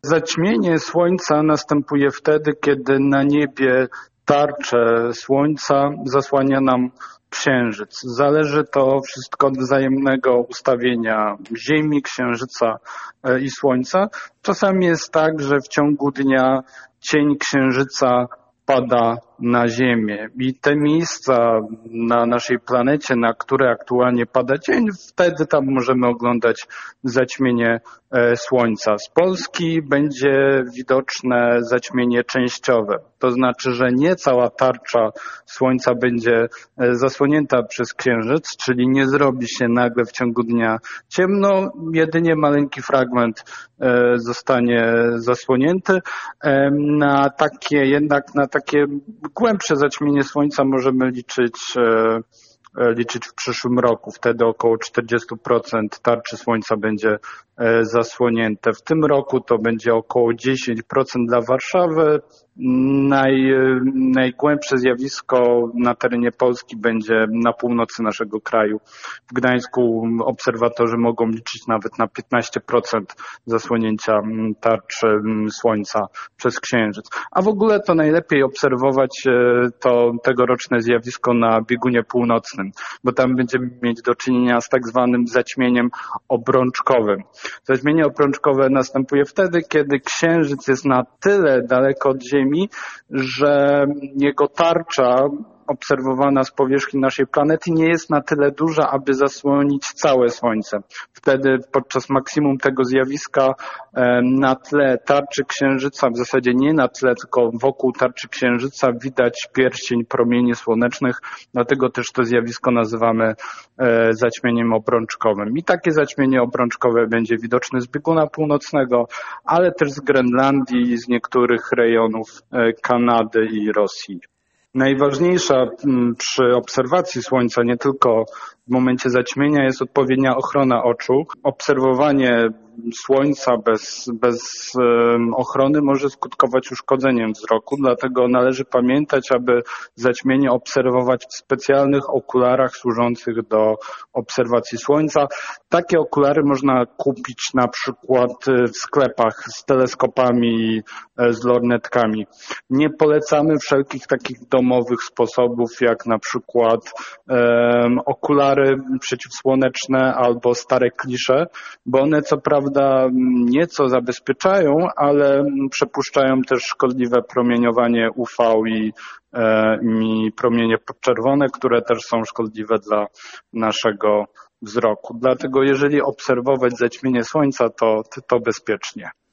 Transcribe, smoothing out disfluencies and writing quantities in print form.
Zaćmienie Słońca następuje wtedy, kiedy na niebie tarczę Słońca zasłania nam Księżyc. Zależy to wszystko od wzajemnego ustawienia Ziemi, Księżyca i Słońca. Czasami jest tak, że w ciągu dnia cień Księżyca pada na Ziemię i te miejsca na naszej planecie, na które aktualnie pada cień, wtedy tam możemy oglądać zaćmienie Słońca. Z Polski będzie widoczne zaćmienie częściowe. To znaczy, że nie cała tarcza Słońca będzie zasłonięta przez Księżyc, czyli nie zrobi się nagle w ciągu dnia ciemno, jedynie maleńki fragment zostanie zasłonięty. Jednak na takie głębsze zaćmienie Słońca możemy liczyć w przyszłym roku. Wtedy około 40% tarczy Słońca będzie zasłonięte. W tym roku to będzie około 10% dla Warszawy. Najgłębsze zjawisko na terenie Polski będzie na północy naszego kraju. W Gdańsku obserwatorzy mogą liczyć nawet na 15% zasłonięcia tarczy Słońca przez Księżyc. A w ogóle to najlepiej obserwować to tegoroczne zjawisko na biegunie północnym, bo tam będziemy mieć do czynienia z tak zwanym zaćmieniem obrączkowym. Zaćmienie obrączkowe następuje wtedy, kiedy Księżyc jest na tyle daleko od Ziemi, że jego tarcza obserwowana z powierzchni naszej planety nie jest na tyle duża, aby zasłonić całe Słońce. Wtedy podczas maksimum tego zjawiska na tle tarczy Księżyca, w zasadzie nie na tle, tylko wokół tarczy Księżyca widać pierścień promieni słonecznych, dlatego też to zjawisko nazywamy zaćmieniem obrączkowym. I takie zaćmienie obrączkowe będzie widoczne z bieguna północnego, ale też z Grenlandii, z niektórych rejonów Kanady i Rosji. Najważniejsza przy obserwacji Słońca, nie tylko w momencie zaćmienia, jest odpowiednia ochrona oczu. Obserwowanie Słońca bez ochrony może skutkować uszkodzeniem wzroku, dlatego należy pamiętać, aby zaćmienie obserwować w specjalnych okularach służących do obserwacji Słońca. Takie okulary można kupić na przykład w sklepach z teleskopami, z lornetkami. Nie polecamy wszelkich takich domowych sposobów, jak na przykład okulary przeciwsłoneczne albo stare klisze, bo one co prawda nieco zabezpieczają, ale przepuszczają też szkodliwe promieniowanie UV i promienie podczerwone, które też są szkodliwe dla naszego wzroku. Dlatego jeżeli obserwować zaćmienie Słońca, to bezpiecznie.